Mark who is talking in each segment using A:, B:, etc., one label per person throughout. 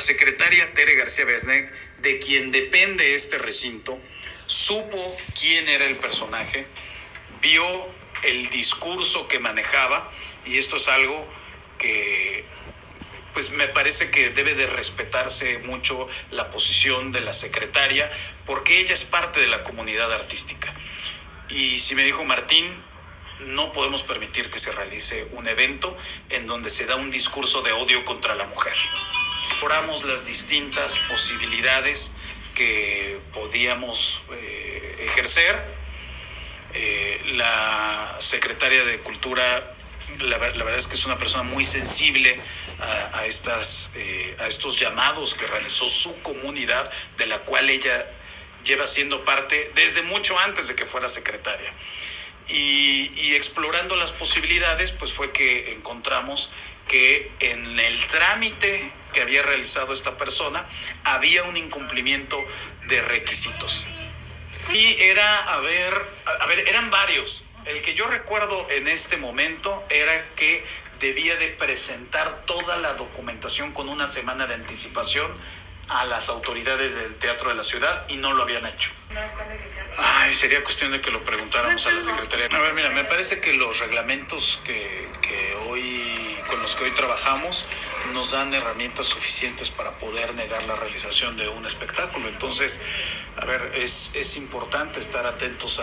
A: secretaria Tere García Besné, de quien depende este recinto, supo quién era el personaje, vio el discurso que manejaba, y esto es algo que pues me parece que debe de respetarse mucho la posición de la secretaria, porque ella es parte de la comunidad artística. Y si me dijo Martín, no podemos permitir que se realice un evento en donde se da un discurso de odio contra la mujer. Exploramos las distintas posibilidades que podíamos ejercer. La secretaria de Cultura, la verdad es que es una persona muy sensible a estos llamados que realizó su comunidad, de la cual ella lleva siendo parte desde mucho antes de que fuera secretaria. Y explorando las posibilidades, pues fue que encontramos que en el trámite que había realizado esta persona había un incumplimiento de requisitos. Y eran varios. El que yo recuerdo en este momento era que debía de presentar toda la documentación con una semana de anticipación a las autoridades del Teatro de la Ciudad, y no lo habían hecho. Sería cuestión de que lo preguntáramos a la secretaría. A ver, mira, me parece que los reglamentos con los que hoy trabajamos nos dan herramientas suficientes para poder negar la realización de un espectáculo. Entonces, a ver, es importante estar atentos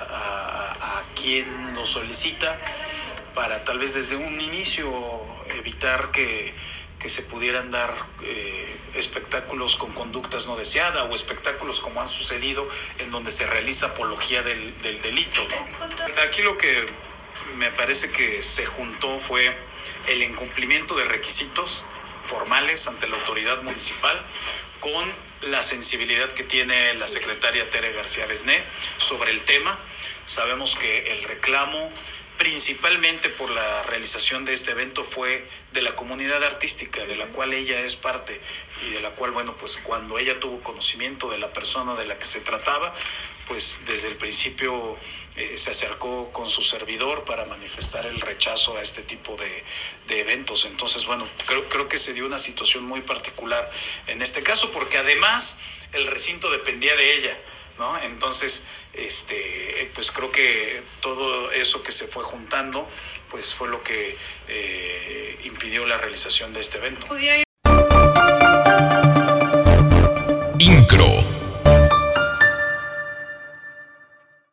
A: a quién nos solicita, para tal vez desde un inicio evitar que se pudieran dar espectáculos con conductas no deseadas, o espectáculos como han sucedido en donde se realiza apología del delito, ¿no? Aquí lo que me parece que se juntó fue el incumplimiento de requisitos formales ante la autoridad municipal con la sensibilidad que tiene la secretaria Tere García Besné sobre el tema. Sabemos que el reclamo, principalmente por la realización de este evento, fue de la comunidad artística, de la cual ella es parte, y de la cual, bueno, pues cuando ella tuvo conocimiento de la persona de la que se trataba, pues desde el principio se acercó con su servidor para manifestar el rechazo a este tipo de eventos. Entonces, bueno, creo que se dio una situación muy particular en este caso, porque además el recinto dependía de ella, ¿no? Entonces, pues creo que todo eso que se fue juntando, pues fue lo que impidió la realización de este evento.